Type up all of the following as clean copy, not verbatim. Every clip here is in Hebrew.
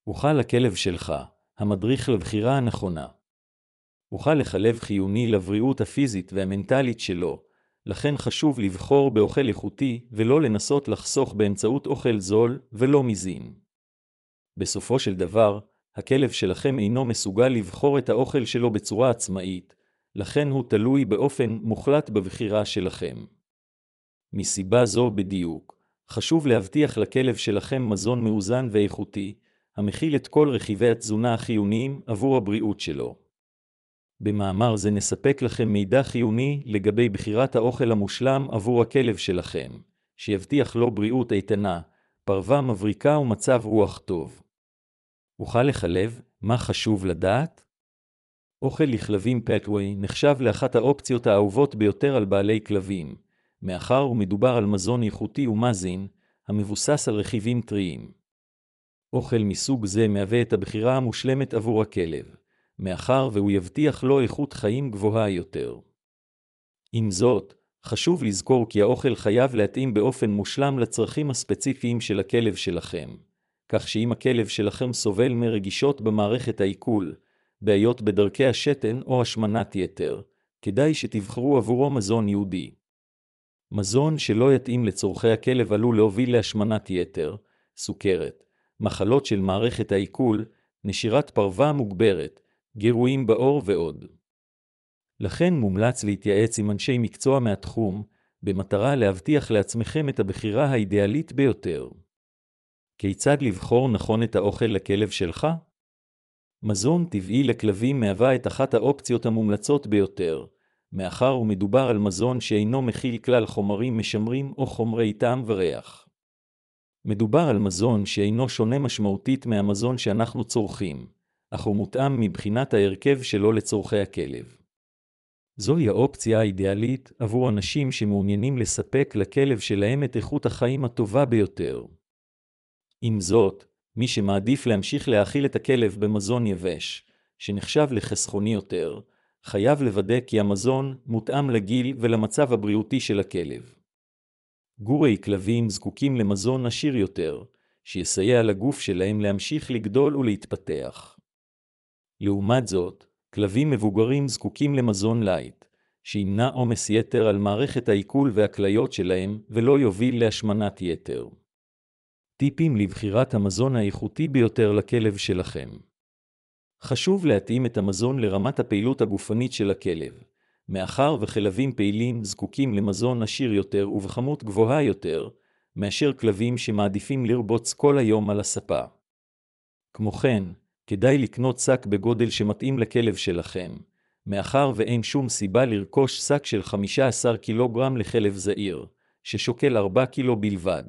אוכל הכלב שלך, המדריך לבחירה הנכונה. אוכל לחלב חיוני לבריאות הפיזית והמנטלית שלו, לכן חשוב לבחור באוכל איכותי ולא לנסות לחסוך באמצעות אוכל זול ולא מזין. בסופו של דבר, הכלב שלכם אינו מסוגל לבחור את האוכל שלו בצורה עצמאית, לכן הוא תלוי באופן מוחלט בבחירה שלכם. מסיבה זו בדיוק, חשוב להבטיח לכלב שלכם מזון מאוזן ואיכותי, המכיל את כל רכיבי התזונה החיוניים עבור הבריאות שלו. במאמר זה נספק לכם מידע חיוני לגבי בחירת האוכל המושלם עבור הכלב שלכם, שיבטיח לו בריאות איתנה, פרווה מבריקה ומצב רוח טוב. אוכל לחלב, מה חשוב לדעת? אוכל לכלבים פטווי נחשב לאחת האופציות האהובות ביותר על בעלי כלבים, מאחר ומדובר על מזון איכותי ומזין, המבוסס על רכיבים טריים. אוכל מסוג זה מהווה את הבחירה המושלמת עבור הכלב, מאחר והוא יבטיח לו איכות חיים גבוהה יותר. עם זאת, חשוב לזכור כי האוכל חייב להתאים באופן מושלם לצרכים הספציפיים של הכלב שלכם, כך שאם הכלב שלכם סובל מרגישות במערכת העיכול, בעיות בדרכי השתן או השמנת יתר, כדאי שתבחרו עבורו מזון ייעודי. מזון שלא יתאים לצורכי הכלב עלול להוביל להשמנת יתר, סוכרת, מחלות של מערכת העיכול, נשירת פרווה מוגברת, גירויים בעור ועוד. לכן מומלץ להתייעץ עם אנשי מקצוע מהתחום, במטרה להבטיח לעצמכם את הבחירה האידיאלית ביותר. כיצד לבחור נכון את האוכל לכלב שלך? מזון טבעי לכלבים מהווה את אחת האופציות המומלצות ביותר, מאחר ומדובר על מזון שאינו מכיל כלל חומרים משמרים או חומרי טעם וריח. מדובר על מזון שאינו שונה משמעותית מהמזון שאנחנו צורכים, אך הוא מותאם מבחינת ההרכב שלו לצורכי הכלב. זוהי האופציה האידיאלית עבור אנשים שמעוניינים לספק לכלב שלהם את איכות החיים הטובה ביותר. עם זאת, מי שמעדיף להמשיך להאכיל את הכלב במזון יבש, שנחשב לחסכוני יותר, חייב לוודא כי המזון מותאם לגיל ולמצב הבריאותי של הכלב. גורי כלבים זקוקים למזון עשיר יותר, שיסייע לגוף שלהם להמשיך לגדול ולהתפתח. לעומת זאת, כלבים מבוגרים זקוקים למזון לייט, שימנע עומס יתר על מערכת העיכול והכליות שלהם ולא יוביל להשמנת יתר. טיפים לבחירת המזון האיכותי ביותר לכלב שלכם. חשוב להתאים את המזון לרמת הפעילות הגופנית של הכלב, מאחר וכלבים פעילים זקוקים למזון עשיר יותר ובכמות גבוהה יותר, מאשר כלבים שמעדיפים לרבוץ כל היום על הספה. כמו כן, כדאי לקנות שק בגודל שמתאים לכלב שלכם, מאחר ואין שום סיבה לרכוש שק של 15 קילוגרם לכלב זעיר, ששוקל 4 קילו בלבד.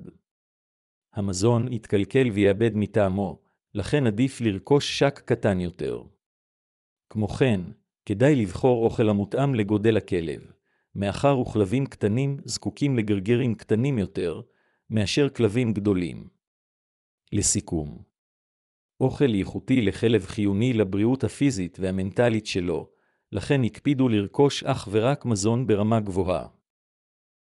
המזון יתקלקל ויאבד מטעמו, לכן עדיף לרכוש שק קטן יותר. כמו כן, כדאי לבחור אוכל המותאם לגודל הכלב, מאחר וכלבים קטנים זקוקים לגרגרים קטנים יותר, מאשר כלבים גדולים. לסיכום, אוכל איכותי לכלב חיוני לבריאות הפיזית והמנטלית שלו, לכן הקפידו לרכוש אך ורק מזון ברמה גבוהה.